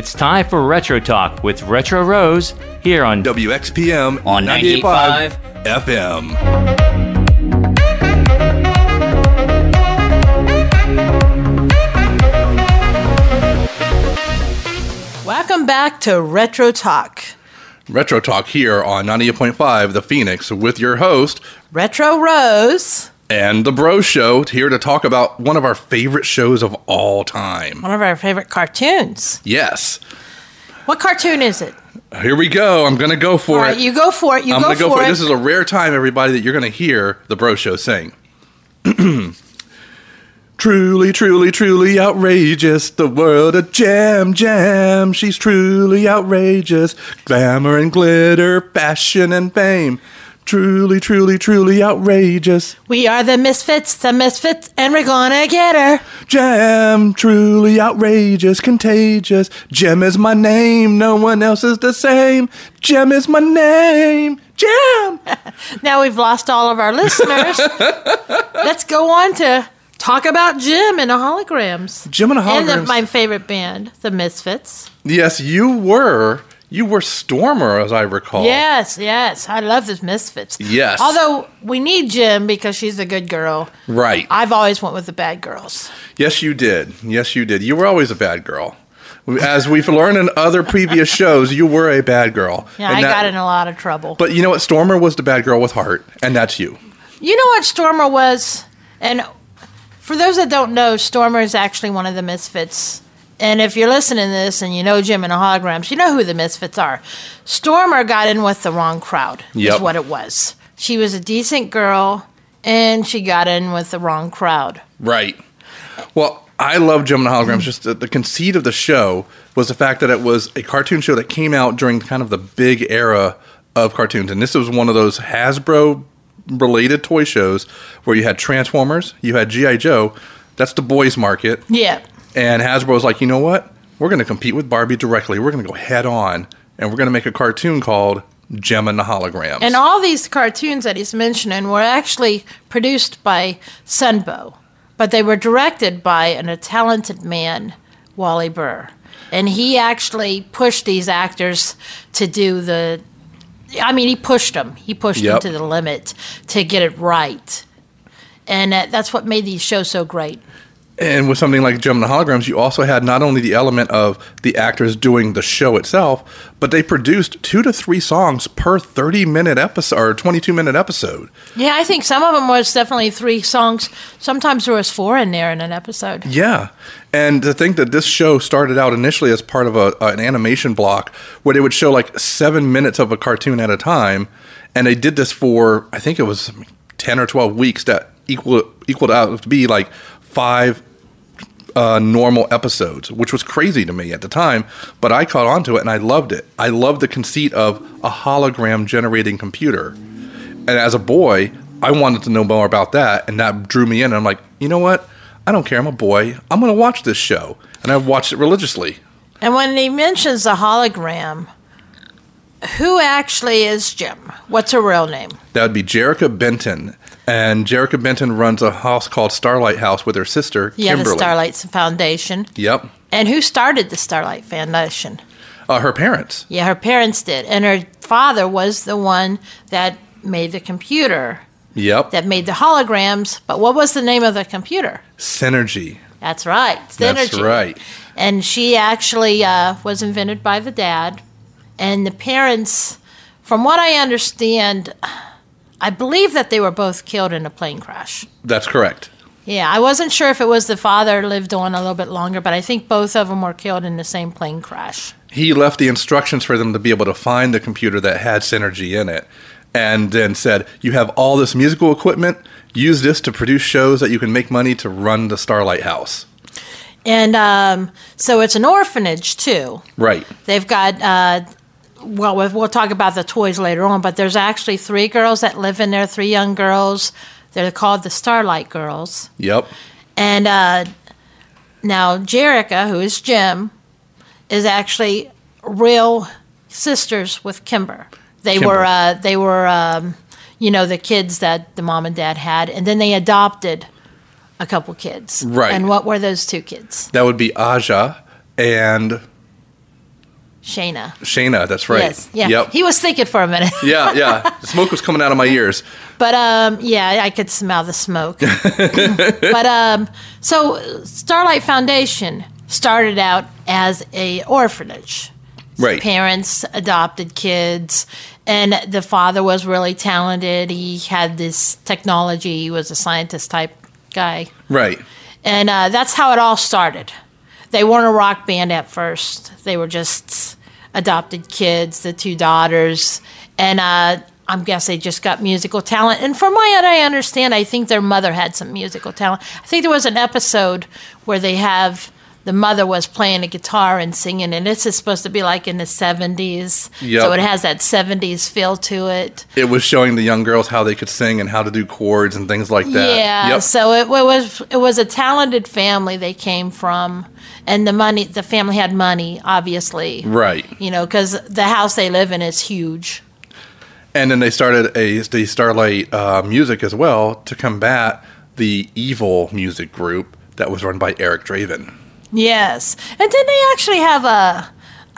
It's time for Retro Talk with Retro Rose here on WXPM on 98.5 FM. Welcome back to Retro Talk. Retro Talk here on 98.5 The Phoenix with your host, Retro Rose. And The Bro Show, here to talk about one of our favorite shows of all time. One of our favorite cartoons. Yes. What cartoon is it? Here we go. I'm going to go for it. All right, you go for it. I'm going to go for it. This is a rare time, everybody, that you're going to hear The Bro Show sing. Truly, truly, truly outrageous, the world of Jam Jam. She's truly outrageous, glamour and glitter, fashion and fame. Truly, truly, truly outrageous. We are the misfits, and we're gonna get her. Jam, truly outrageous, contagious. Jam is my name, no one else is the same. Jam is my name, Jam. Now we've lost all of our listeners. Let's go on to talk about Jim and the Holograms. Jim and the Holograms. And my favorite band, the Misfits. Yes, you were. You were Stormer, as I recall. Yes. I love the Misfits. Yes. Although we need Jim because she's a good girl. Right. I've always went with the bad girls. Yes, you did. You were always a bad girl. As we've learned in other previous shows, you were a bad girl. Yeah, I got in a lot of trouble. But you know what? Stormer was the bad girl with heart, and that's you. You know what Stormer was? And for those that don't know, Stormer is actually one of the Misfits. And if you're listening to this and you know Jim and the Holograms, you know who the Misfits are. Stormer got in with the wrong crowd, is what it was. She was a decent girl, and she got in with the wrong crowd. Right. Well, I love Jim and the Holograms. Just the conceit of the show was the fact that it was a cartoon show that came out during kind of the big era of cartoons. And this was one of those Hasbro-related toy shows where you had Transformers, you had G.I. Joe. That's the boys' market. Yeah. And Hasbro was like, you know what? We're going to compete with Barbie directly. We're going to go head on, and we're going to make a cartoon called Jem and the Holograms. And all these cartoons that he's mentioning were actually produced by Sunbow, but they were directed by a talented man, Wally Burr. And he actually pushed these actors to do he pushed them. He pushed them to the limit to get it right. And that's what made these shows so great. And with something like Jem and the Holograms, you also had not only the element of the actors doing the show itself, but they produced 2 to 3 songs per 30-minute episode or 22-minute episode. Yeah, I think some of them was definitely 3 songs. Sometimes there was 4 in there in an episode. Yeah. And to think that this show started out initially as part of an animation block where they would show like 7 minutes of a cartoon at a time, and they did this for, I think it was 10 or 12 weeks that equaled out to be like 5 normal episodes, which was crazy to me at the time, but I caught on to it and I loved it. I loved the conceit of a hologram generating computer. And as a boy, I wanted to know more about that, and that drew me in. And I'm like, you know what? I don't care. I'm a boy. I'm going to watch this show. And I watched it religiously. And when he mentions the hologram, who actually is Jim? What's her real name? That would be Jerrica Benton. And Jerrica Benton runs a house called Starlight House with her sister, Kimberly. Yeah, the Starlight Foundation. Yep. And who started the Starlight Foundation? Her parents. Yeah, her parents did. And her father was the one that made the computer. Yep. That made the holograms. But what was the name of the computer? Synergy. That's right. Synergy. That's right. And she actually was invented by the dad. And the parents, from what I understand, I believe that they were both killed in a plane crash. That's correct. Yeah, I wasn't sure if it was the father lived on a little bit longer, but I think both of them were killed in the same plane crash. He left the instructions for them to be able to find the computer that had Synergy in it, and then said, you have all this musical equipment, use this to produce shows that you can make money to run the Starlight House. And so it's an orphanage, too. Right. They've got... we'll talk about the toys later on, but there's actually 3 girls that live in there, 3 young girls. They're called the Starlight Girls. Yep. And now Jerrica, who is Jim, is actually real sisters with Kimber. They were the kids that the mom and dad had, and then they adopted a couple kids. Right. And what were those 2 kids? That would be Aja and Shayna, that's right. Yes, yeah. Yep. He was thinking for a minute. Yeah. The smoke was coming out of my ears. But I could smell the smoke. But so Starlight Foundation started out as a orphanage. Right. Parents adopted kids, and the father was really talented. He had this technology. He was a scientist type guy. Right. And that's how it all started. They weren't a rock band at first. They were just adopted kids, the two daughters. And I'm guessing they just got musical talent. And from what I understand, I think their mother had some musical talent. I think there was an episode where the mother was playing a guitar and singing, and this is supposed to be like in the 70s. Yep. So it has that 70s feel to it. It was showing the young girls how they could sing and how to do chords and things like that. Yeah, Yep. so it was a talented family they came from, and the family had money, obviously. Right. Because the house they live in is huge. And then they started the Starlight Music as well to combat the evil music group that was run by Eric Draven. Yes. And didn't they actually have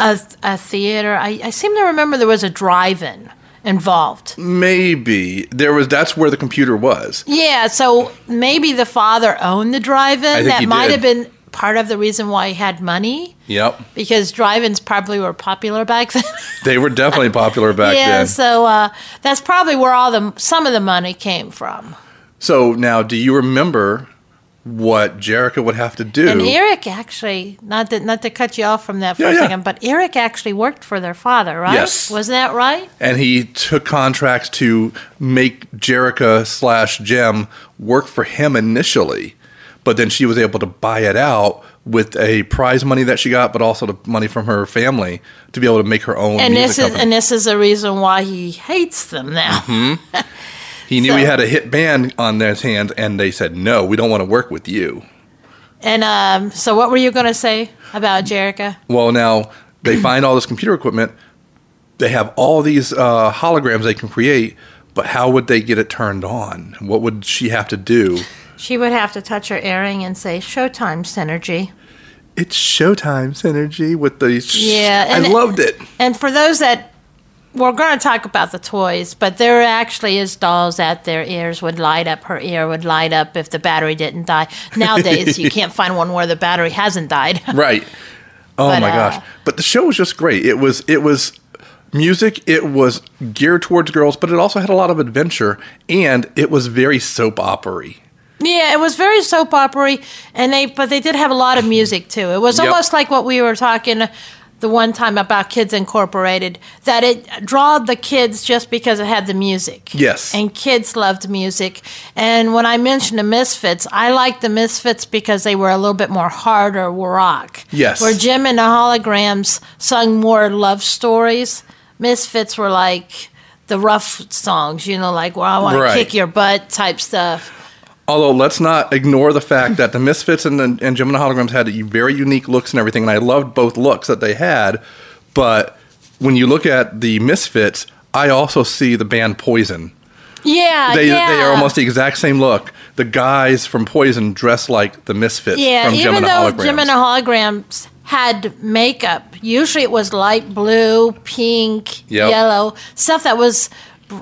a theater? I seem to remember there was a drive-in involved. Maybe. That's where the computer was. Yeah, so maybe the father owned the drive-in. That might have been part of the reason why he had money. Yep. Because drive-ins probably were popular back then. They were definitely popular back then. Yeah, so that's probably where some of the money came from. So now, do you remember what Jerrica would have to do? And Eric actually, not to cut you off from that for a second, but Eric actually worked for their father, right? Yes. Wasn't that right? And he took contracts to make Jerrica/Jem work for him initially, but then she was able to buy it out with a prize money that she got, but also the money from her family to be able to make her own music company. And this is the reason why he hates them now. Mm-hmm. He knew he had a hit band on their hands, and they said, no, we don't want to work with you. And so what were you going to say about Jerrica? Well, now, they find all this computer equipment. They have all these holograms they can create, but how would they get it turned on? What would she have to do? She would have to touch her earring and say, Showtime Synergy. It's Showtime Synergy with the... Yeah. I loved it. And for those that... We're going to talk about the toys, but there actually is dolls that their ears would light up. Her ear would light up if the battery didn't die. Nowadays, you can't find one where the battery hasn't died. Right. Oh, my gosh. But the show was just great. It was music. It was geared towards girls, but it also had a lot of adventure, and it was very soap opera-y. Yeah, it was very soap opera-y, but they did have a lot of music, too. It was almost like what we were talking the one time about Kids Incorporated, that it drawed the kids just because it had the music. Yes. And kids loved music. And when I mentioned the Misfits, I liked the Misfits because they were a little bit more harder rock. Yes. Where Jem and the Holograms sung more love stories, Misfits were like the rough songs, like, well, I want to kick your butt type stuff. Although, let's not ignore the fact that the Misfits and Jem and the Holograms had very unique looks and everything, and I loved both looks that they had. But when you look at the Misfits, I also see the band Poison. Yeah, They are almost the exact same look. The guys from Poison dress like the Misfits from Jem and the Holograms. Even though Jem and the Holograms had makeup, usually it was light blue, pink, yellow, stuff that was,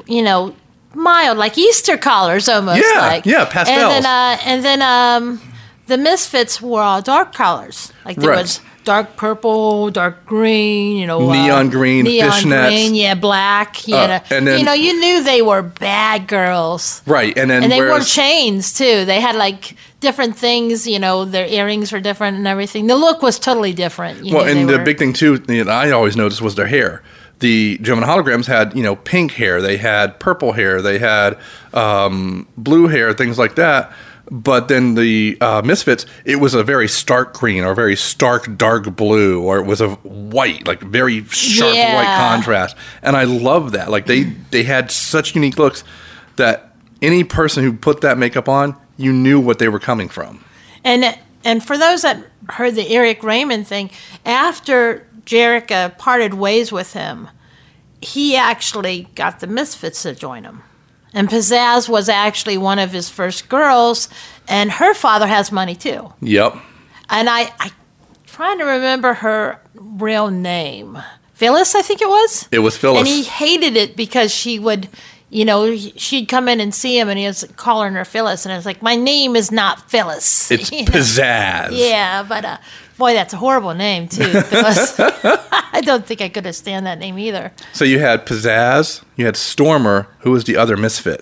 mild, like Easter colors almost. Yeah, pastels. And then the Misfits were all dark colors. Like there was dark purple, dark green, neon green, fishnets. Black. And then, you knew they were bad girls. Right, and they wore chains too. They had like different things. Their earrings were different and everything. The look was totally different. The big thing too that I always noticed was their hair. The Jem and Holograms had, pink hair. They had purple hair. They had blue hair, things like that. But then the Misfits, it was a very stark green or a very stark dark blue, or it was a white, like very sharp white contrast. And I love that. Like they had such unique looks that any person who put that makeup on, you knew what they were coming from. And for those that heard the Eric Raymond thing, after Jerrica parted ways with him, he actually got the Misfits to join him. And Pizzazz was actually one of his first girls, and her father has money too. Yep. And I trying to remember her real name. Phyllis, I think it was. It was Phyllis. And he hated it because she would, she'd come in and see him and he was calling her Phyllis. And I was like, my name is not Phyllis. It's Pizzazz. Yeah, but boy, that's a horrible name, too, Phyllis. I don't think I could have stand that name either. So you had Pizzazz, you had Stormer, who was the other misfit.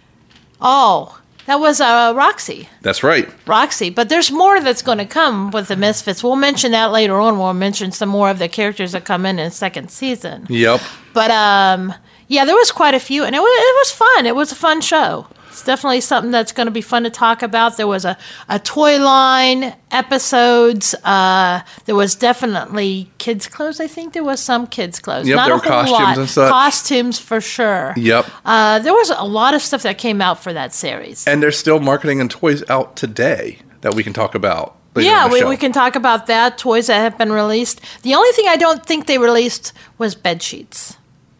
Oh, that was Roxy. That's right. Roxy. But there's more that's going to come with the Misfits. We'll mention that later on. We'll mention some more of the characters that come in the second season. Yep. But, yeah, there was quite a few, and it was fun. It was a fun show. It's definitely something that's going to be fun to talk about. There was a toy line episodes. There was definitely kids' clothes. I think there was some kids' clothes. Yep, Not there a were whole costumes lot. and such. Costumes for sure. Yep. There was a lot of stuff that came out for that series. And there's still marketing and toys out today that we can talk about. Yeah, we can talk about that. Toys that have been released. The only thing I don't think they released was bed sheets.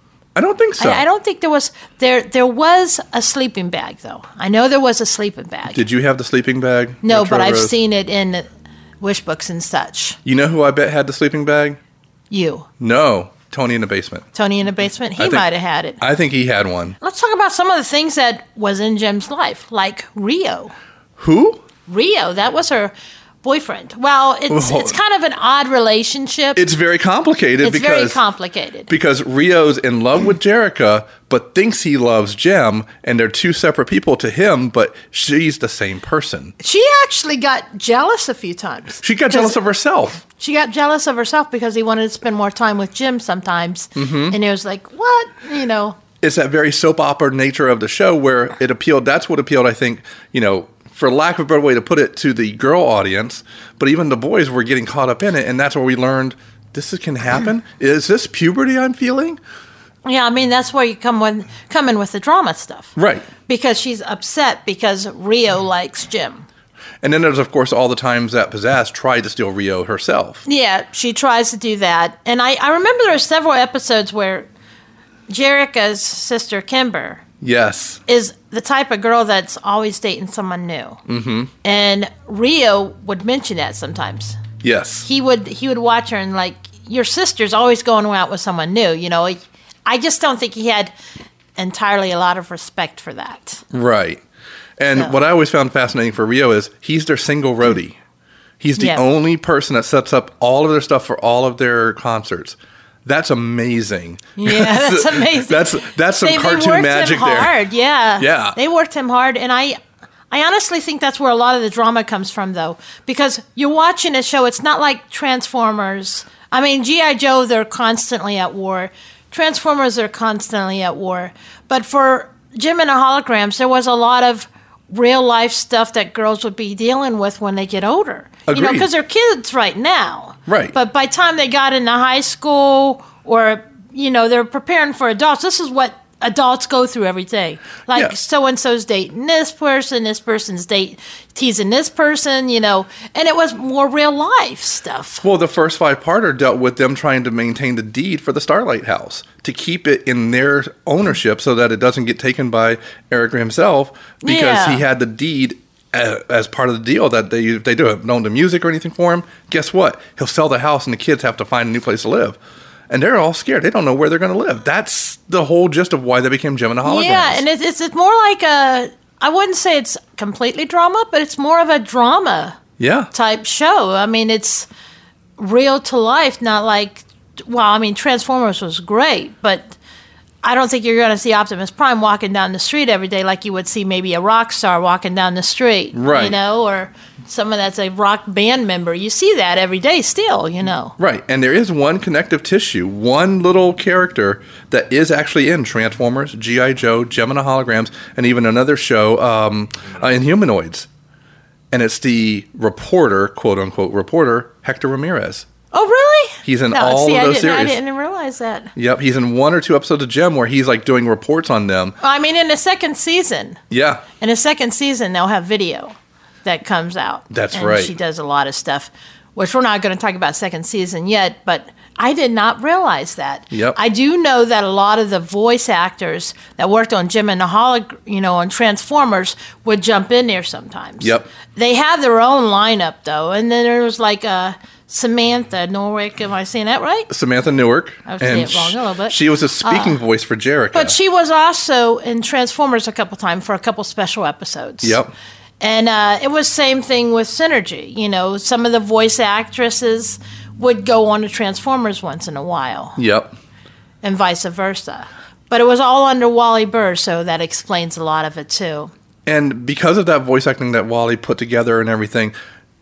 I don't think so. I don't think there was. There was a sleeping bag, though. I know there was a sleeping bag. Did you have the sleeping bag? No, Retro but I've Rose? seen it in wish books and such. You know who I bet had the sleeping bag? You. No, Tony in the basement. Tony in the basement, he think- might have had it. I think he had one. Let's talk about some of the things that was in Jim's life, like Rio. Who? Rio, that was her boyfriend. Well, it's kind of an odd relationship. It's very complicated It's because very complicated. because Rio's in love with Jerica, but thinks he loves Jem, and they're two separate people to him, but she's the same person. She actually got jealous a few times. She got jealous of herself. She got jealous of herself because he wanted to spend more time with Jim sometimes. Mm-hmm. And it was like, what? It's that very soap opera nature of the show where it appealed. That's what appealed, I think, for lack of a better way to put it, to the girl audience. But even the boys were getting caught up in it, and that's where we learned can happen. Is this puberty I'm feeling? Yeah, I mean, that's where you come in with the drama stuff. Right. Because she's upset because Rio likes Jim. And then there's, of course, all the times that Pizzazz tried to steal Rio herself. Yeah, she tries to do that. And I remember there were several episodes where Jerica's sister, Kimber, Yes. is the type of girl that's always dating someone new. Mm-hmm. And Rio would mention that sometimes. Yes. He would watch her and like, your sister's always going out with someone new. I just don't think he had entirely a lot of respect for that. Right. And So. what I always found fascinating for Rio is he's their single roadie. He's the Yeah. only person that sets up all of their stuff for all of their concerts. That's amazing. Yeah, that's amazing. That's some They cartoon worked magic him hard, there. yeah. Yeah. They worked him hard, and I honestly think that's where a lot of the drama comes from, though, because you're watching a show. It's not like Transformers. I mean, G.I. Joe, they're constantly at war. Transformers are constantly at war. But for Jim and the Holograms, there was a lot of real life stuff that girls would be dealing with when they get older. Agreed. Because they're kids right now. Right. But by the time they got into high school or, they're preparing for adults, this is what adults go through every day. Like Yeah. so-and-so's dating this person's teasing this person, and it was more real life stuff. Well, the first 5-parter dealt with them trying to maintain the deed for the Starlight House, to keep it in their ownership so that it doesn't get taken by Eric himself, because Yeah. he had the deed as part of the deal that if they don't own the music or anything for him, guess what? He'll sell the house and the kids have to find a new place to live. And they're all scared. They don't know where they're going to live. That's the whole gist of why they became Jim and the Holograms. Yeah, and it's more like I wouldn't say it's completely drama, but it's more of a drama Yeah. type show. I mean, it's real to life, not like, Transformers was great, but I don't think you're going to see Optimus Prime walking down the street every day like you would see maybe a rock star walking down the street, Right. or someone that's a rock band member. You see that every day still, Right. And there is one connective tissue, one little character that is actually in Transformers, G.I. Joe, Jem and the Holograms, and even another show, Inhumanoids. And it's the reporter, quote unquote reporter, Hector Ramirez. Oh, really? He's in all of those I series. didn't realize that. Yep, he's in 1 or 2 episodes of Jem where he's like doing reports on them. In the second season. Yeah. In the second season, they'll have video that comes out. That's and right. She does a lot of stuff, which we're not going to talk about second season yet, but I did not realize that. Yep. I do know that a lot of the voice actors that worked on Jim and the on Transformers would jump in there sometimes. Yep. They have their own lineup, though, and then there was like Samantha Norwick. Am I saying that right? Samantha Newark. I was saying it wrong a little bit. She was a speaking voice for Jerrica. But she was also in Transformers a couple times for a couple special episodes. Yep. And it was same thing with Synergy. You know, some of the voice actresses would go on to Transformers once in a while. Yep. And vice versa. But it was all under Wally Burr, so that explains a lot of it too. And because of that voice acting that Wally put together and everything,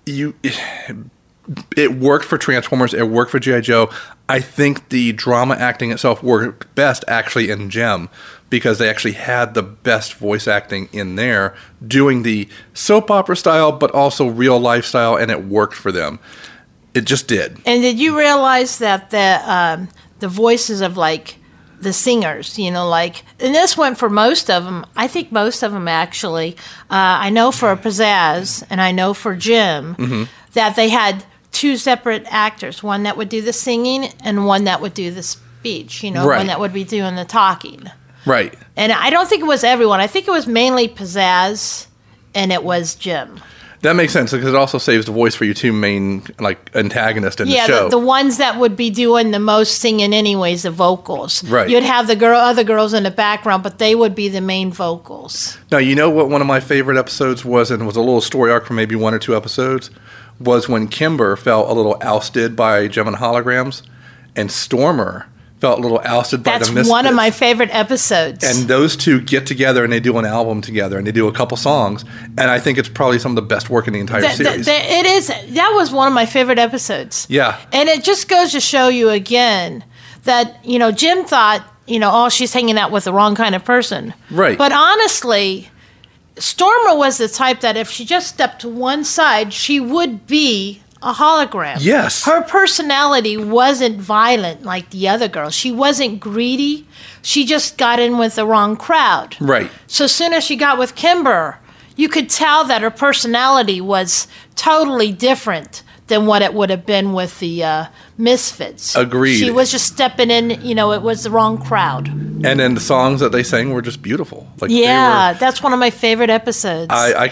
it worked for Transformers. It worked for G.I. Joe. I think the drama acting itself worked best actually in Gem because they actually had the best voice acting in there doing the soap opera style but also real life style, and it worked for them. It just did. And did you realize that the voices of like the singers, you know, like, and this went for most of them. I think most of them actually. I know for Pizzazz and I know for Jim that they had two separate actors, one that would do the singing and one that would do the speech, you know, Right. one that would be doing the talking. Right. And I don't think it was everyone. I think it was mainly Pizzazz and it was Jim. That makes sense because it also saves the voice for your two main like antagonists in the show. Yeah, the ones that would be doing the most singing anyways, the vocals. Right. You'd have the other girls in the background, but they would be the main vocals. Now, you know what one of my favorite episodes was, and was a little story arc for maybe 1 or 2 episodes, was when Kimber felt a little ousted by Gem and Holograms, and Stormer felt a little ousted by the That's Misfits. one of my favorite episodes. And those two get together and they do an album together and they do a couple songs, and I think it's probably some of the best work in the entire series. It is. That was one of my favorite episodes. Yeah. And it just goes to show you again that, you know, Jim thought, you know, oh, she's hanging out with the wrong kind of person. Right. But honestly, Stormer was the type that if she just stepped to one side, she would be a hologram. Yes. Her personality wasn't violent like the other girls. She wasn't greedy. She just got in with the wrong crowd. Right. So as soon as she got with Kimber, you could tell that her personality was totally different than what it would have been with the Misfits. Agreed. She was just stepping in, you know, it was the wrong crowd. And then the songs that they sang were just beautiful. Like Yeah, they were, that's one of my favorite episodes.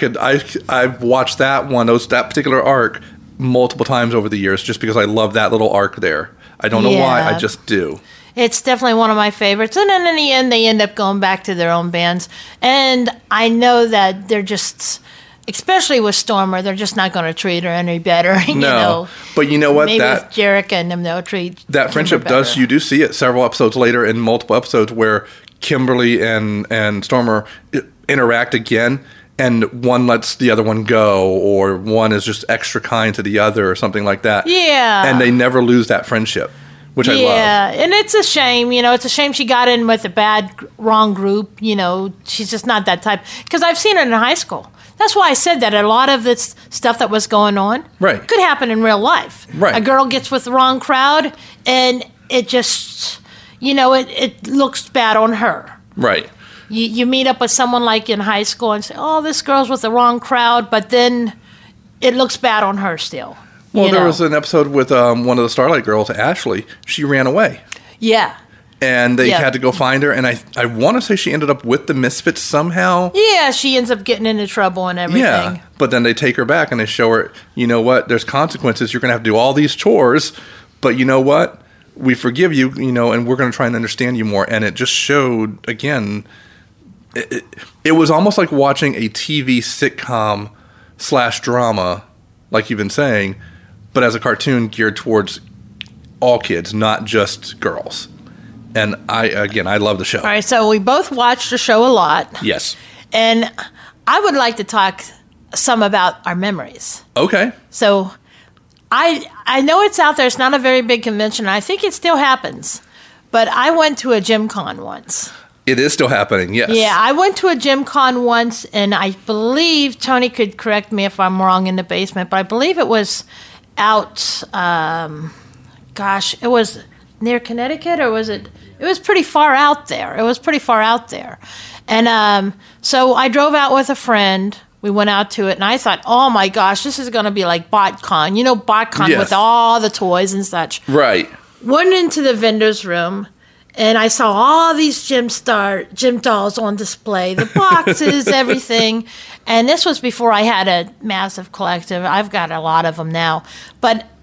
I've watched that that particular arc multiple times over the years just because I love that little arc there. I don't know why, I just do. It's definitely one of my favorites. And then in the end, they end up going back to their own bands. And I know that they're just, especially with Stormer, they're just not going to treat her any better. You know? But you know what? Maybe That with Jerrica and them, they'll treat that Kimber friendship better. does, you do see it several episodes later in multiple episodes where Kimberly and Stormer interact again, and one lets the other one go, or one is just extra kind to the other or something like that. Yeah. And they never lose that friendship, which I love. Yeah, and it's a shame. You know, it's a shame she got in with a wrong group. You know, she's just not that type. Because I've seen her in high school. That's why I said that a lot of this stuff that was going on Right. could happen in real life. Right. A girl gets with the wrong crowd, and it just, you know, it looks bad on her. Right. You meet up with someone like in high school and say, oh, this girl's with the wrong crowd, but then it looks bad on her still. Well, you there know? was an episode with one of the Starlight girls, Ashley. She ran away. Yeah. And they Yeah. had to go find her. And I want to say she ended up with the Misfits somehow. Yeah, she ends up getting into trouble and everything. Yeah. But then they take her back and they show her, you know what, there's consequences. You're going to have to do all these chores. But you know what? We forgive you, you know, and we're going to try and understand you more. And it just showed, again, it was almost like watching a TV sitcom / drama, like you've been saying, but as a cartoon geared towards all kids, not just girls. And I love the show. All right, so we both watched the show a lot, Yes. and I would like to talk some about our memories. Okay. So I know it's out there. It's not a very big convention. I think it still happens, but I went to a Gym Con once. It is still happening, yes. Yeah, I went to a Gym Con once, and I believe, Tony could correct me if I'm wrong, in the basement, but I believe it was out, it was near Connecticut, or was it? It was pretty far out there. And so I drove out with a friend. We went out to it, and I thought, oh my gosh, this is going to be like BotCon. You know, BotCon Yes. with all the toys and such. Right. Went into the vendor's room, and I saw all these gym dolls on display, the boxes, everything. And this was before I had a massive collective. I've got a lot of them now. But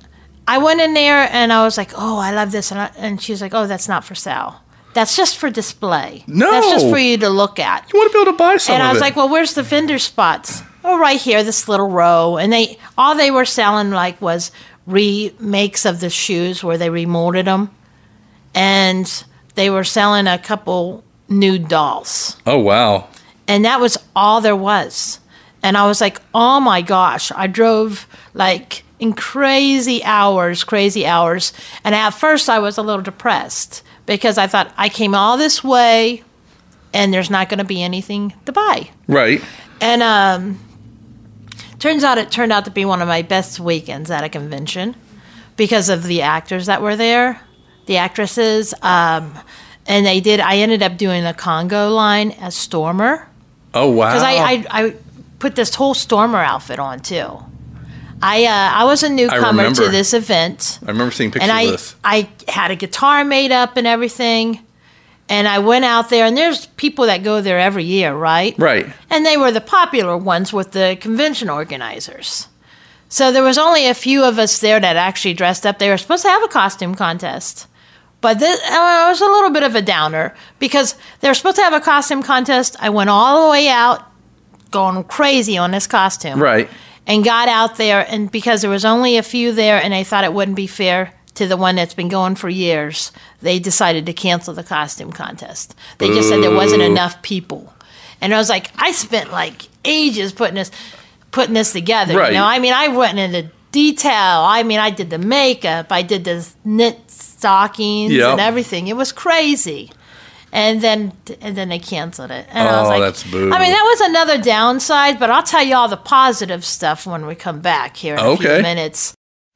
I went in there and I was like, oh, I love this. And she was like, oh, that's not for sale. That's just for display. No. That's just for you to look at. You want to be able to buy some And of I was it. like, well, where's the vendor spots? Oh, right here, this little row. And all they were selling like was remakes of the shoes where they remolded them. And they were selling a couple nude dolls. Oh, wow. And that was all there was. And I was like, oh my gosh. I drove like in crazy hours. And at first I was a little depressed because I thought I came all this way and there's not going to be anything to buy. Right. And it turned out to be one of my best weekends at a convention because of the actors that were there, the actresses. And I ended up doing the Congo line as Stormer. Oh, wow. Because I put this whole Stormer outfit on, too. I was a newcomer to this event. I remember seeing pictures and of this. I had a guitar made up and everything. And I went out there, and there's people that go there every year, right? Right. And they were the popular ones with the convention organizers. So there was only a few of us there that actually dressed up. They were supposed to have a costume contest. But this was a little bit of a downer because they were supposed to have a costume contest. I went all the way out, going crazy on this costume. Right. And got out there, and because there was only a few there, and they thought it wouldn't be fair to the one that's been going for years, they decided to cancel the costume contest. They just said there wasn't enough people. And I was like, I spent like ages putting this together. Right. You know, I mean, I went into detail. I mean, I did the makeup, I did the knit stockings and everything. It was crazy. And then they canceled it. And I was like, that's boo. I mean, that was another downside, but I'll tell you all the positive stuff when we come back here in a few minutes.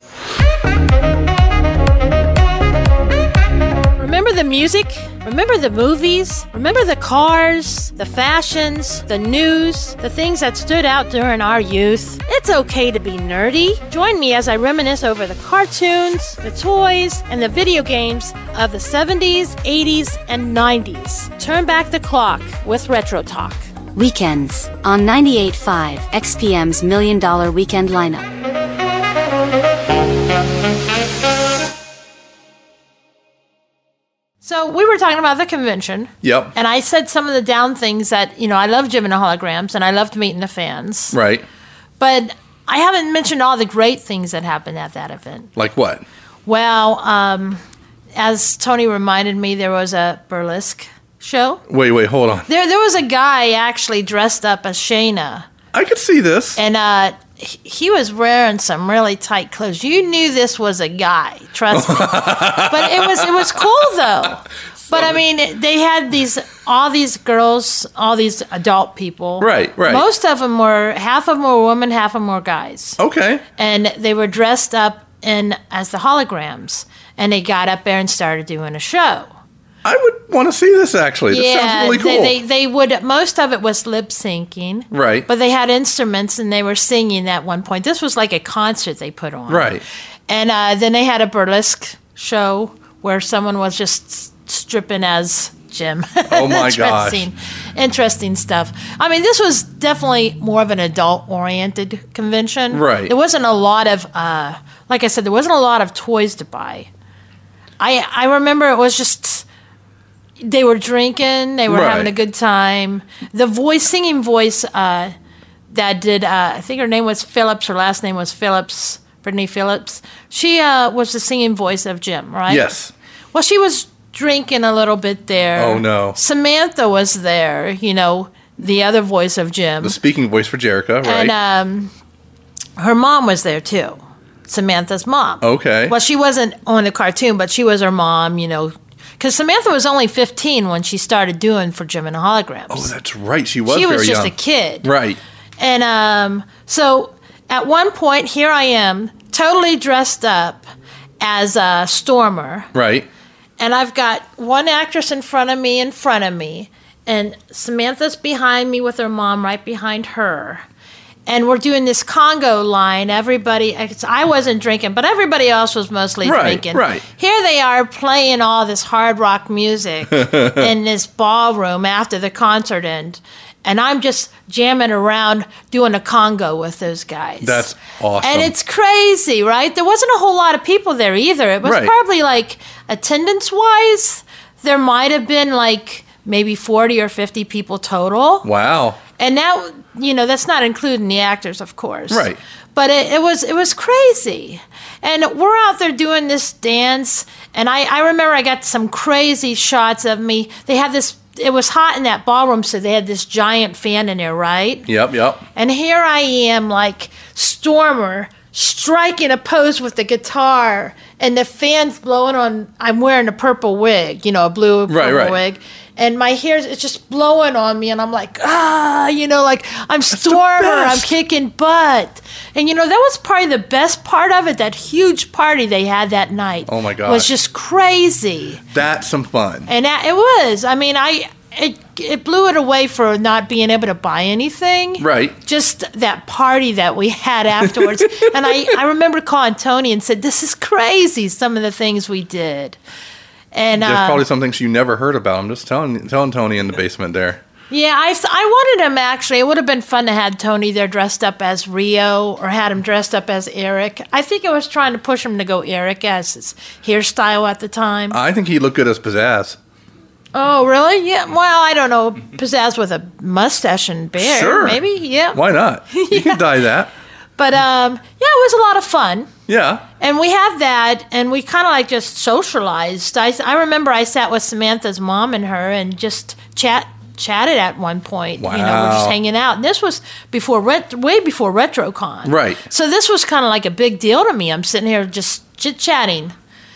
Remember the music? Remember the movies? Remember the cars, the fashions, the news, the things that stood out during our youth? It's okay to be nerdy. Join me as I reminisce over the cartoons, the toys, and the video games of the 70s, 80s, and 90s. Turn back the clock with Retro Talk. Weekends on 98.5 XPM's $1 Million Weekend Lineup. So we were talking about the convention. Yep. And I said some of the down things that, you know, I love Jim and the Holograms, and I loved meeting the fans. Right. But I haven't mentioned all the great things that happened at that event. Like what? Well, as Tony reminded me, there was a burlesque show. Wait, hold on. There was a guy actually dressed up as Shayna. I could see this. And he was wearing some really tight clothes. You knew this was a guy, trust me. But it was cool though. But I mean, they had all these girls, all these adult people. Right. Most of them half of them were women, half of them were guys. Okay. And they were dressed up as the holograms, and they got up there and started doing a show. I would want to see this, actually. This sounds really cool. They would. Most of it was lip syncing, right? But they had instruments and they were singing at one point. This was like a concert they put on, right? And then they had a burlesque show where someone was just stripping as Jim. Oh my gosh! Interesting stuff. I mean, this was definitely more of an adult-oriented convention, right? There wasn't a lot of, like I said, there wasn't a lot of toys to buy. I remember it was just. They were drinking. They were having a good time. The singing voice that did, I think her name was Phillips. Her last name was Phillips, Brittany Phillips. She was the singing voice of Jim, right? Yes. Well, she was drinking a little bit there. Oh, no. Samantha was there, you know, the other voice of Jim. The speaking voice for Jerica, right? And her mom was there, too. Samantha's mom. Okay. Well, she wasn't on the cartoon, but she was her mom, you know. Because Samantha was only 15 when she started doing for Jim and the Holograms. Oh, that's right. She was very young. She was just a kid. Right. And so at one point, here I am, totally dressed up as a Stormer. Right. And I've got one actress in front of me, and Samantha's behind me with her mom right behind her. And we're doing this Congo line. I wasn't drinking, but everybody else was mostly drinking. Right. Here they are playing all this hard rock music in this ballroom after the concert ended. and I'm just jamming around doing a conga with those guys. That's awesome. And it's crazy, right? There wasn't a whole lot of people there either. It was Right. probably like attendance-wise, there might have been like maybe 40 or 50 people total. Wow. And that, that's not including the actors, of course. Right. But it was crazy. And we're out there doing this dance, and I remember I got some crazy shots of me. They had this, it was hot in that ballroom, so they had this giant fan in there, right? Yep. And here I am, like Stormer, striking a pose with the guitar, and the fan's blowing on. I'm wearing a purple wig, a blue purple wig. And my hair is just blowing on me, and I'm like, like I'm Stormer, I'm kicking butt. And, that was probably the best part of it, that huge party they had that night. Oh, my gosh. Was just crazy. That's some fun. And it was. I mean, it blew it away for not being able to buy anything. Right. Just that party that we had afterwards. And I remember calling Tony and said, this is crazy, some of the things we did. And There's probably some things you never heard about. I'm just telling Tony in the basement there. Yeah, I wanted him, actually. It would have been fun to have Tony there dressed up as Rio, or had him dressed up as Eric. I think I was trying to push him to go Eric as his hairstyle at the time. I think he looked good as Pizzazz. Oh, really? Yeah. Well, I don't know. Pizzazz with a mustache and beard. Sure. Maybe, yeah. Why not? You can dye that. But, it was a lot of fun. Yeah. And we had that, and we kind of like just socialized. I remember I sat with Samantha's mom and her and just chatted at one point. Wow. We're just hanging out. And this was way before RetroCon. Right. So this was kind of like a big deal to me. I'm sitting here just chit-chatting.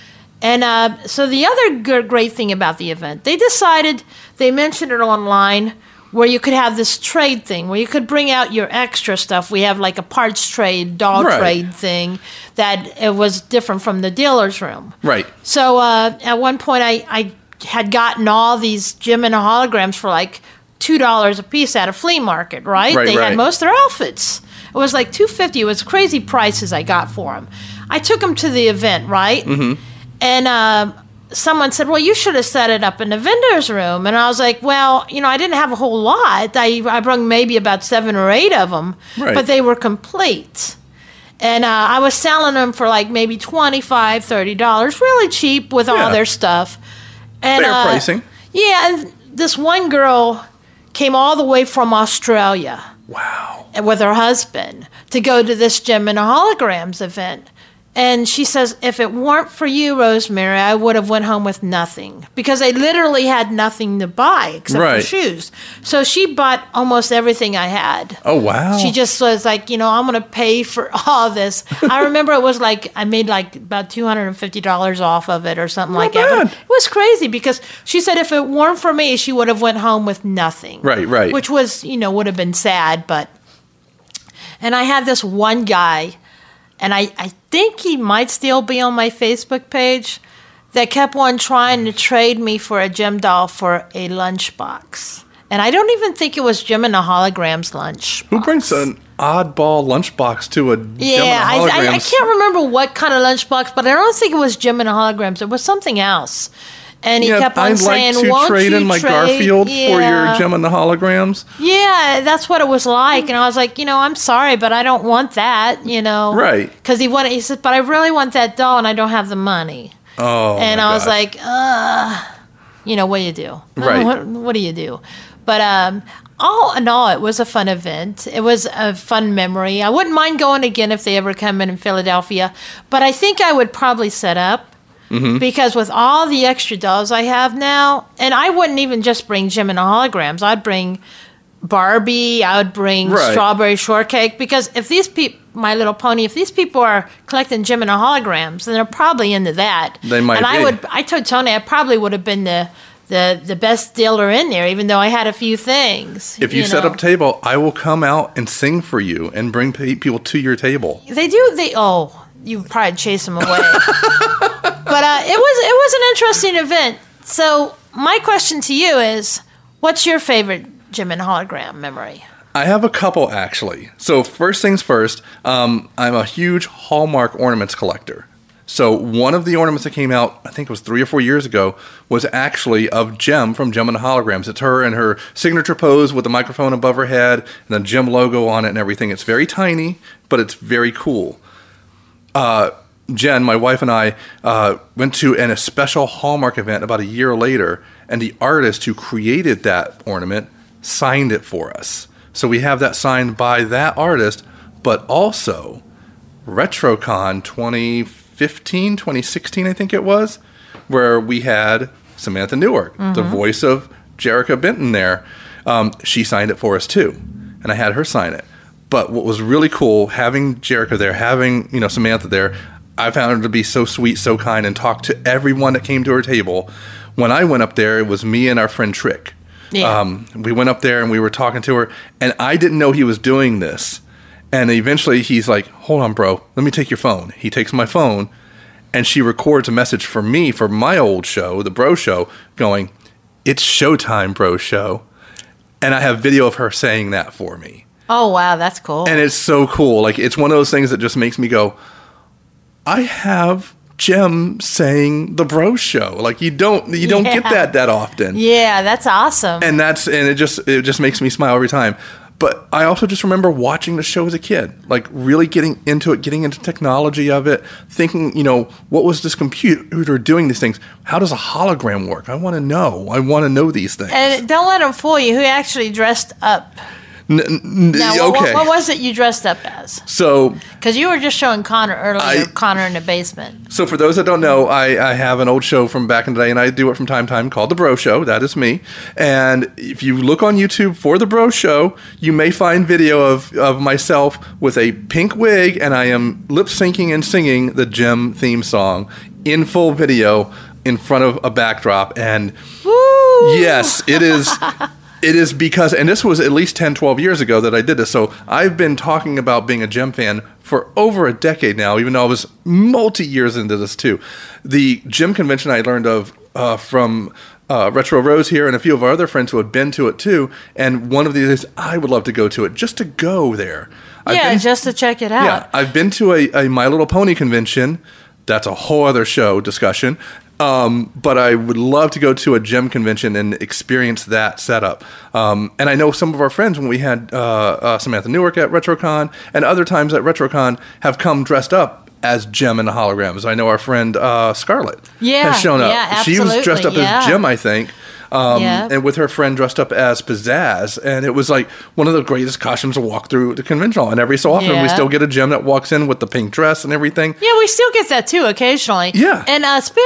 And so the other great thing about the event, they mentioned it online, where you could have this trade thing, where you could bring out your extra stuff. We have like a parts trade, doll trade thing that it was different from the dealer's room. Right. So at one point, I had gotten all these Jim and holograms for like $2 a piece at a flea market, right? They had most of their outfits. It was like $2.50. It was crazy prices I got for them. I took them to the event, right? Mm-hmm. And someone said, well, you should have set it up in the vendor's room. And I was like, well, I didn't have a whole lot. I brought maybe about 7 or 8 of them, but they were complete. And I was selling them for like maybe $25, $30, really cheap with all their stuff. And, fair pricing. Yeah, and this one girl came all the way from Australia. Wow. With her husband to go to this Gem and Holograms event. And she says, if it weren't for you, Rosemary, I would have went home with nothing. Because they literally had nothing to buy except for shoes. So she bought almost everything I had. Oh, wow. She just was like, I'm going to pay for all this. I remember it was like, I made like about $250 off of it or something like that. But it was crazy because she said if it weren't for me, she would have went home with nothing. Right. Which was, would have been sad. And I had this one guy, and I think he might still be on my Facebook page, that kept on trying to trade me for a Gem doll for a lunchbox. And I don't even think it was Gem and the Holograms lunch. Who brings an oddball lunchbox to a Gem and the Holograms? I can't remember what kind of lunchbox, but I don't think it was Gem and the Holograms. It was something else. And he kept on saying, I'd like to trade in my Garfield for your Gem and the Holograms. Yeah, that's what it was like. And I was like, I'm sorry, but I don't want that, Right. Because he said, but I really want that doll and I don't have the money. Oh, and I was like, what do you do? Right. What do you do? But all in all, it was a fun event. It was a fun memory. I wouldn't mind going again if they ever come in Philadelphia. But I think I would probably set up. Mm-hmm. Because with all the extra dolls I have now, and I wouldn't even just bring Gem and the Holograms. I'd bring Barbie. I would bring Strawberry Shortcake. Because if these people, My Little Pony, if these people are collecting Gem and the Holograms, then they're probably into that. They might be. I told Tony I probably would have been the best dealer in there, even though I had a few things. If you set up a table, I will come out and sing for you and bring people to your table. You probably chase them away. But it was an interesting event. So my question to you is, what's your favorite Gem and Hologram memory? I have a couple, actually. So first things first, I'm a huge Hallmark ornaments collector. So one of the ornaments that came out, I think it was 3 or 4 years ago, was actually of Jem from Jem and the Holograms. It's her in her signature pose with the microphone above her head and the Jem logo on it and everything. It's very tiny, but it's very cool. Jen, my wife, and I went to a special Hallmark event about a year later, and the artist who created that ornament signed it for us. So we have that signed by that artist, but also RetroCon 2015, 2016, I think it was, where we had Samantha Newark, the voice of Jerrica Benton there. She signed it for us too, and I had her sign it. But what was really cool, having Jerrica there, having Samantha there, I found her to be so sweet, so kind, and talked to everyone that came to her table. When I went up there, it was me and our friend Trick. Yeah. We went up there and we were talking to her, and I didn't know he was doing this. And eventually he's like, hold on, bro, let me take your phone. He takes my phone, and she records a message for me for my old show, the Bro Show, going, "It's showtime, Bro Show." And I have video of her saying that for me. Oh, wow, that's cool. And it's so cool. Like, it's one of those things that just makes me go, I have Jem saying the Bro Show. Like, you don't get that often. Yeah, that's awesome. And it just makes me smile every time. But I also just remember watching the show as a kid, like really getting into it, getting into technology of it, thinking, what was this computer doing these things? How does a hologram work? I want to know. I want to know these things. And don't let them fool you. Who actually dressed up? Now, okay. What was it you dressed up as? So, because you were just showing Connor earlier, Connor in the basement. So for those that don't know, I have an old show from back in the day, and I do it from time to time called The Bro Show. That is me. And if you look on YouTube for The Bro Show, you may find video of myself with a pink wig, and I am lip syncing and singing the Jem theme song in full video in front of a backdrop. And woo! Yes, it is. It is because, and this was at least 10, 12 years ago that I did this, so I've been talking about being a Jem fan for over a decade now, even though I was multi-years into this too. The Jem convention I learned of from Retro Rose here and a few of our other friends who had been to it too, and one of these days I would love to go to it, just to go there. Just to check it out. Yeah, I've been to a My Little Pony convention. That's a whole other show discussion. But I would love to go to a Jem convention and experience that setup. And I know some of our friends, when we had Samantha Newark at RetroCon and other times at RetroCon, have come dressed up as Jem and the Holograms. I know our friend Scarlett has shown up. Yeah, absolutely. She was dressed up as Jem, I think. And with her friend dressed up as Pizzazz. And it was like one of the greatest costumes to walk through the convention hall. And every so often we still get a Jem that walks in with the pink dress and everything. Yeah, we still get that too occasionally. Yeah. And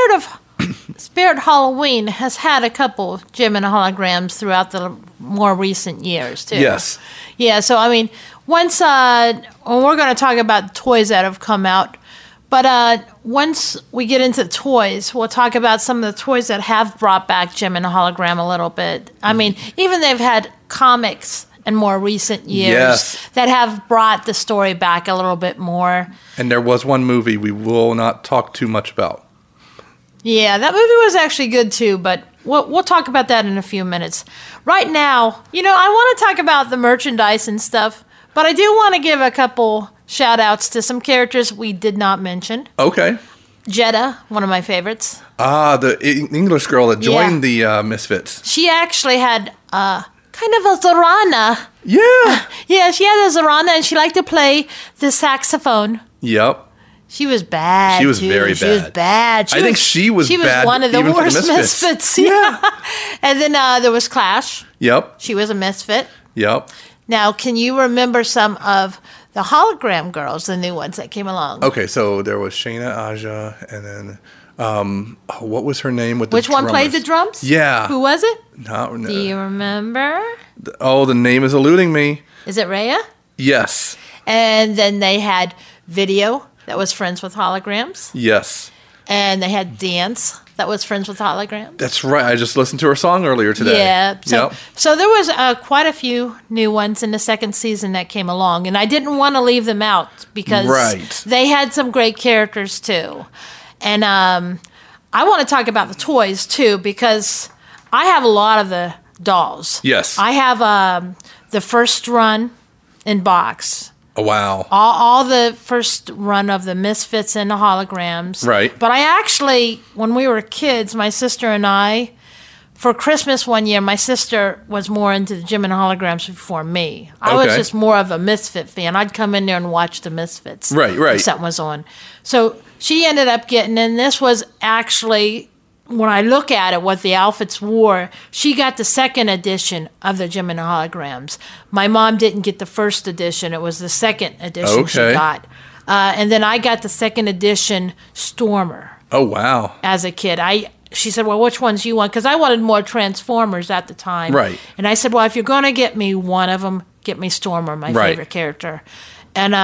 Spirit Halloween has had a couple Jem and Holograms throughout the more recent years too. Yes. Yeah, so I mean, once we're going to talk about toys that have come out, but once we get into toys, we'll talk about some of the toys that have brought back Jem and the Hologram a little bit. I mean, even they've had comics in more recent years that have brought the story back a little bit more. And there was one movie we will not talk too much about. Yeah, that movie was actually good too, but we'll talk about that in a few minutes. Right now, I want to talk about the merchandise and stuff, but I do want to give a couple shout-outs to some characters we did not mention. Okay. Jeddah, one of my favorites. The English girl that joined the Misfits. She actually had kind of a Zorana. Yeah. Yeah, she had a Zorana, and she liked to play the saxophone. Yep. She was bad. She was very bad. She was bad. I think she was bad. She was one of the worst misfits. Yeah. And then there was Clash. Yep. She was a misfit. Yep. Now, can you remember some of the hologram girls, the new ones that came along? Okay, so there was Shayna Aja, and then what was her name with the Which one played the drums? Yeah. Who was it? No. Do you remember? The name is eluding me. Is it Rhea? Yes. And then they had Video. That was Friends with Holograms. Yes. And they had Dance. That was Friends with Holograms. That's right. I just listened to her song earlier today. Yeah. So there was quite a few new ones in the second season that came along. And I didn't want to leave them out because they had some great characters too. And I want to talk about the toys too because I have a lot of the dolls. Yes. I have the first run in box Oh, wow. All the first run of the Misfits and the Holograms. Right. But I actually, when we were kids, my sister and I, for Christmas one year, my sister was more into the Jim and the Holograms before me. I was Okay. just more of a Misfit fan. I'd come in there and watch the Misfits. Right. If something was on. So she ended up getting, and this was actually, when I look at it, what the outfits wore, she got the second edition of the Jim and the Holograms. My mom didn't get the first edition. It was the second edition she Okay. got. And then I got the second edition Stormer Oh, wow. as a kid. She said, well, which ones do you want? Because I wanted more Transformers at the time. Right. And I said, well, if you're going to get me one of them, get me Stormer, my Right. favorite character. And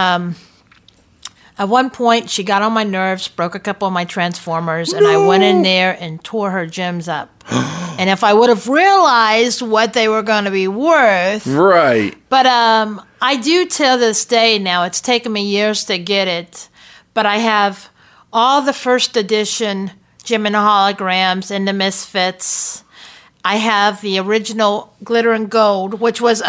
at one point, she got on my nerves, broke a couple of my Transformers, and I went in there and tore her gems up. And if I would have realized what they were going to be worth, Right. but I do till this day now. It's taken me years to get it, but I have all the first edition Jim and the Holograms and the Misfits. I have the original Glitter and Gold, which was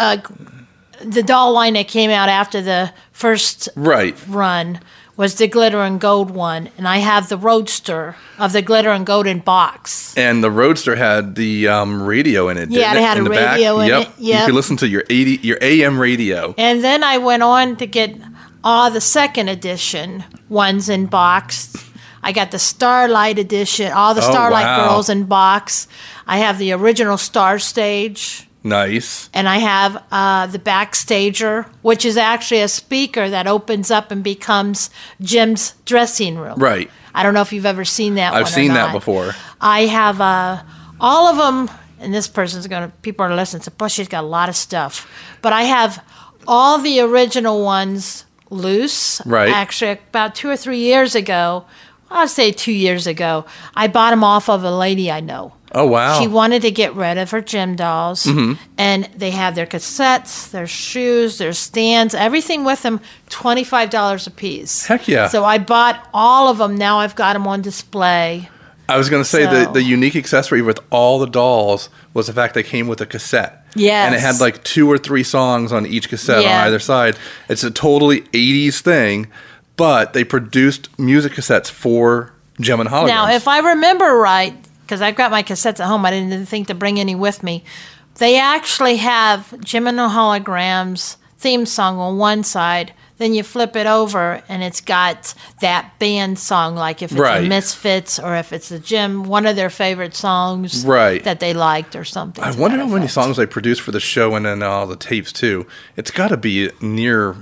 the doll line that came out after the first Right. run was the Glitter and Gold one, and I have the Roadster of the Glitter and Gold in box. And the Roadster had the radio in it. Yeah, didn't it had in a the back? radio in Yep. it, yep. You could listen to your AM radio. And then I went on to get all the second edition ones in box. I got the Starlight edition, all the Oh, Starlight wow. Girls in box. I have the original Star Stage. Nice. And I have the Backstager, which is actually a speaker that opens up and becomes Jim's dressing room. Right. I don't know if you've ever seen that one I've or seen that not. before. I have all of them, and this person's going to, people are listening, so plus she's got a lot of stuff. But I have all the original ones loose. Right. Actually, about 2 or 3 years ago, I'll say 2 years ago, I bought them off of a lady I know. Oh, wow. She wanted to get rid of her gym dolls, and they have their cassettes, their shoes, their stands, everything with them, $25 a piece. Heck yeah. So I bought all of them. Now I've got them on display. I was going to say So- the unique accessory with all the dolls was the fact they came with a cassette. Yes. And it had like 2 or 3 songs on each cassette Yeah. on either side. It's a totally 80s thing, but they produced music cassettes for Gem and Holograms. Now, if I remember right, because I've got my cassettes at home, I didn't think to bring any with me. They actually have Jim and the Holograms theme song on one side. Then you flip it over, and it's got that band song, like if it's Right. the Misfits or if it's the Jim, one of their favorite songs Right. that they liked or something. I to wonder that how many effect. songs they produced for the show and then all the tapes too. It's got to be near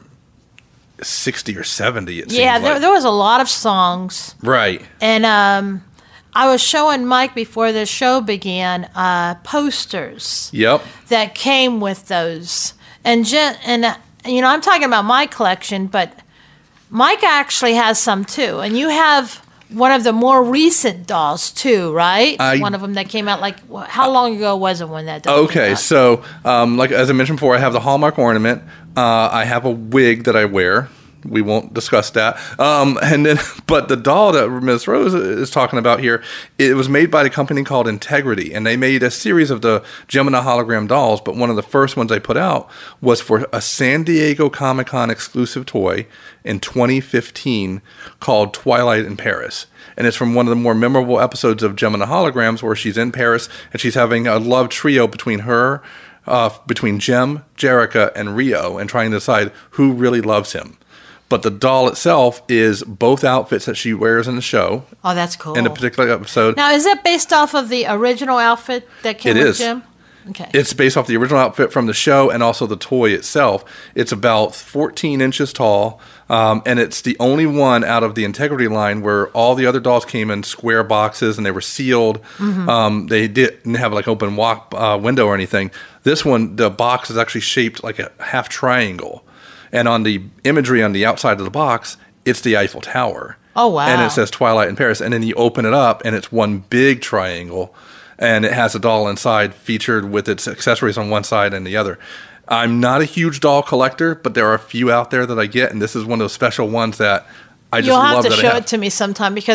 60 or 70. It Yeah, seems like. there was a lot of songs. Right. And I was showing Mike before the show began posters Yep. that came with those. And you know, I'm talking about my collection, but Mike actually has some too. And you have one of the more recent dolls too, right? One of them that came out like how long ago was it when that doll came Okay, out? so like as I mentioned before, I have the Hallmark ornament. I have a wig that I wear. We won't discuss that. And then, but the doll that Ms. Rose is talking about here, it was made by a company called Integrity, and they made a series of the Gem and the Hologram dolls. But one of the first ones they put out was for a San Diego Comic-Con exclusive toy in 2015 called Twilight in Paris. And it's from one of the more memorable episodes of Gem and the Holograms, where she's in Paris and she's having a love trio between her, between Gem, Jerrica, and Rio, and trying to decide who really loves him. But the doll itself is both outfits that she wears in the show Oh, that's cool. in a particular episode. Now, is that based off of the original outfit that came It with is. Jim? Okay. It's based off the original outfit from the show and also the toy itself. It's about 14 inches tall, and it's the only one out of the Integrity line where all the other dolls came in square boxes and they were sealed. They didn't have like open window or anything. This one, the box is actually shaped like a half triangle. And on the imagery on the outside of the box, it's the Eiffel Tower. Oh, wow. And it says Twilight in Paris. And then you open it up, and it's one big triangle. And it has a doll inside featured with its accessories on one side and the other. I'm not a huge doll collector, but there are a few out there that I get. And this is one of those special ones that I just You'll have love to that I show have. it to me sometime because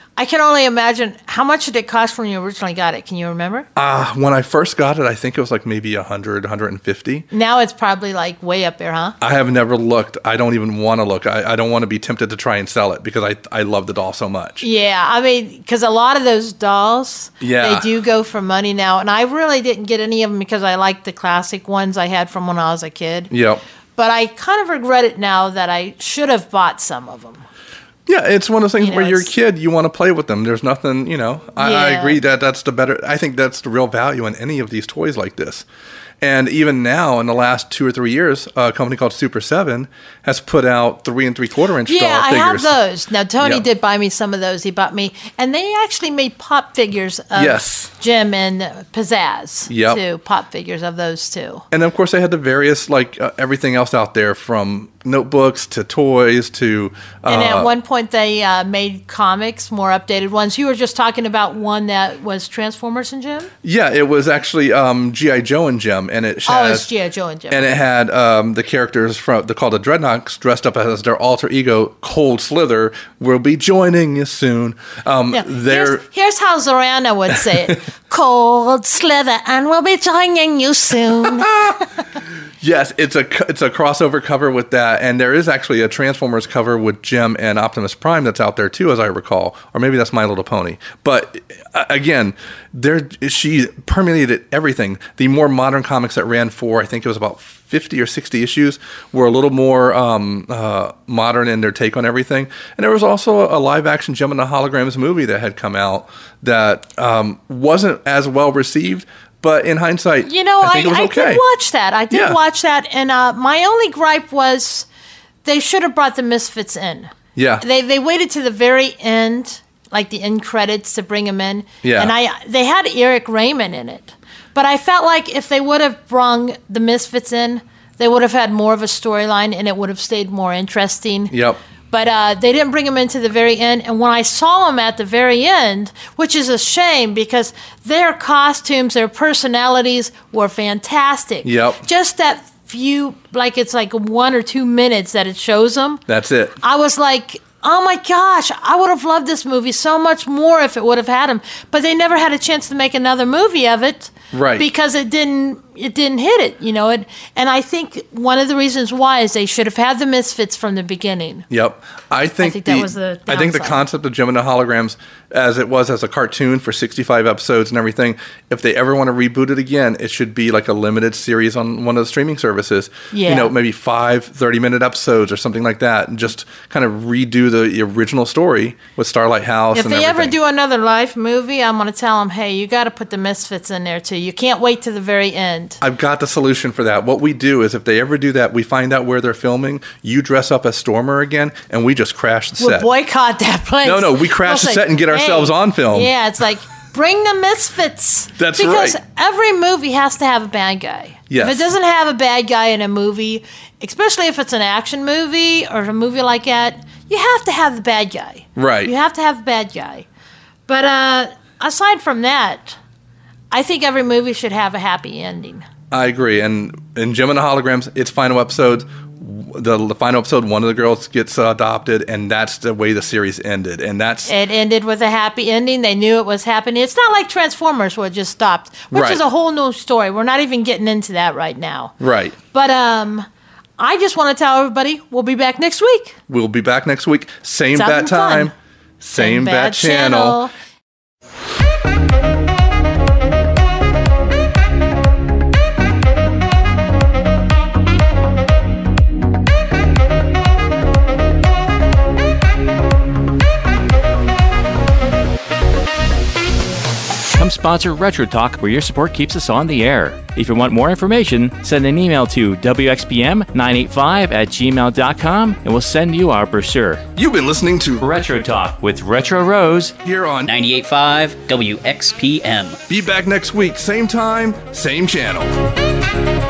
I can only imagine, how much did it cost when you originally got it? Can you remember? When I first got it, I think it was like maybe 100, 150. Now it's probably like way up there, huh? I have never looked. I don't even want to look. I don't want to be tempted to try and sell it because I love the doll so much. Yeah, I mean, because a lot of those dolls, Yeah. they do go for money now. And I really didn't get any of them because I liked the classic ones I had from when I was a kid. Yep. But I kind of regret it now that I should have bought some of them. Yeah, it's one of those things You know, where you're a it's- kid, you want to play with them. There's nothing, I Yeah. agree that that's the better. I think that's the real value in any of these toys like this. And even now, in the last 2 or 3 years, a company called Super 7 has put out 3 3/4 inch Yeah, doll I figures. have those. Now, Tony Yep. did buy me some of those. He bought me, and they actually made pop figures of Yes. Jim and Pizzazz, Yep. too. Pop figures of those, too. And of course, they had the various, everything else out there from notebooks to toys to. And at one point, they made comics, more updated ones. You were just talking about one that was Transformers and Jim? Yeah, it was actually G.I. Joe and Jim, and it Oh, has, it's G.I. Joe and Jim. and it had the characters from called the Dreadnoks dressed up as their alter ego, Cold Slither. Will be joining you soon. Yeah. They're Here's how Zorana would say it. Cold Slither, and we'll be joining you soon. yes, it's a crossover cover with that, and there is actually a Transformers cover with Jim and Optimus Prime that's out there too, as I recall, or maybe that's My Little Pony. But again, she permeated everything. The more modern comics that ran for, I think it was about 50 or 60 issues, were a little more modern in their take on everything. And there was also a live-action Jim and the Holograms movie that had come out that wasn't as well received, but in hindsight, You know, I think it was okay. did watch that. I did Yeah. watch that, and my only gripe was they should have brought the Misfits in. Yeah. They waited to the very end, like the end credits, to bring them in. Yeah. And they had Eric Raymond in it. But I felt like if they would have brung the Misfits in, they would have had more of a storyline and it would have stayed more interesting. Yep. But they didn't bring them into the very end. And when I saw them at the very end, which is a shame because their costumes, their personalities were fantastic. Yep. Just that few, it's like 1 or 2 minutes that it shows them. That's it. I was like, oh my gosh, I would have loved this movie so much more if it would have had him. But they never had a chance to make another movie of it. Right. Because it didn't hit it, and I think one of the reasons why is they should have had the Misfits from the beginning. Yep. I think that was the I think the downside. concept of Jim and the Holograms, as it was as a cartoon for 65 episodes and everything, if they ever want to reboot it again, it should be like a limited series on one of the streaming services. Yeah. Maybe 5 30-minute episodes or something like that, and just kind of redo the original story with Starlight House If and they everything. ever do another live movie, I'm going to tell them, hey, you got to put the Misfits in there too. You can't wait to the very end. I've got the solution for that. What we do is if they ever do that, we find out where they're filming, you dress up as Stormer again, and we just crash the We'll set. boycott that place. No, we crash We'll the say, set and get ourselves hey, on film. Yeah, it's like, bring the Misfits. That's because right. every movie has to have a bad guy. Yes. If it doesn't have a bad guy in a movie, especially if it's an action movie or a movie like that, you have to have the bad guy. Right. You have to have the bad guy. But aside from that, I think every movie should have a happy ending. I agree. And in Jim and the Holograms, its final episode, the final episode, one of the girls gets adopted, and that's the way the series ended. And that's It ended with a happy ending. They knew it was happening. It's not like Transformers where it just stopped, which Right. is a whole new story. We're not even getting into that right now. right. But I just want to tell everybody we'll be back next week. We'll be back next week. Same It's bat having fun. time, same bat channel. Come sponsor Retro Talk, where your support keeps us on the air. If you want more information, send an email to wxpm985@gmail.com and we'll send you our brochure. You've been listening to Retro Talk with Retro Rose. here on 98.5 WXPM. Be back next week, same time, same channel.